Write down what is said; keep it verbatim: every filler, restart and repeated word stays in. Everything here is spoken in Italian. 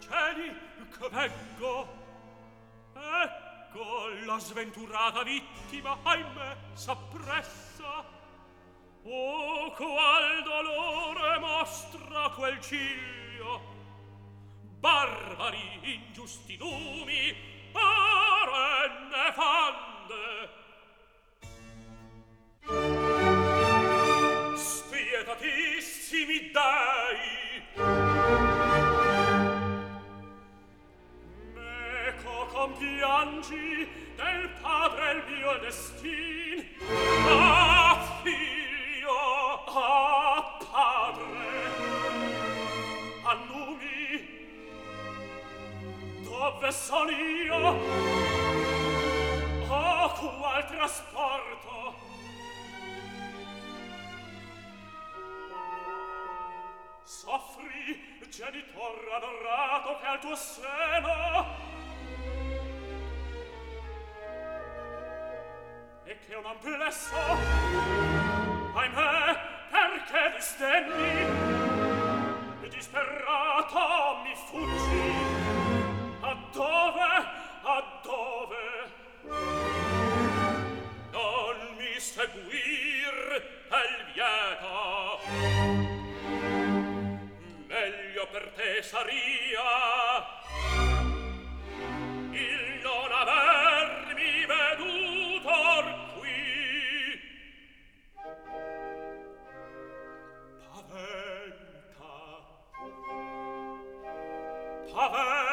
Cieli, che vengo. Ecco la sventurata vittima, ahimè, s'appressa. Oh, qual dolore mostra quel ciglio. Barbari, ingiusti numi, arenne fande. Spietatissimi dei, meco compiangi del padre il mio destin. Ah, figlio, ah, padre, a numi, dove son io? Oh, qual trasporto? Soffri, genitor adorato, che al tuo seno e che un amplesso, ahimè, perché disdenni? Disperato mi fuggi. A dove? A dove? Non mi seguir, è lieto. Meglio per te saria il non avermi veduto or qui. Paventa, paventa.